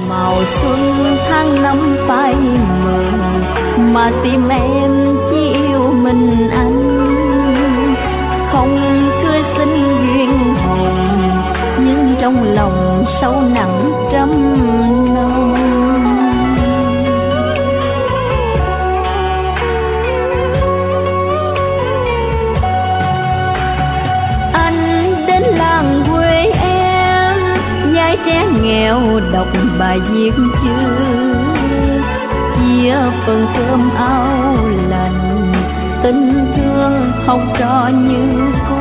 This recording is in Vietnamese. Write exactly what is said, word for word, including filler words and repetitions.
màu xuân tháng năm phai mờ, mà tim em chỉ yêu mình anh. Không cưới xin duyên hồn, nhưng trong lòng sâu nặng trăm năm. Anh đến làng quê em, nhai trẻ nghèo đọc bài viết chưa, chia phần cơm áo lành, tình thương học trò như cô.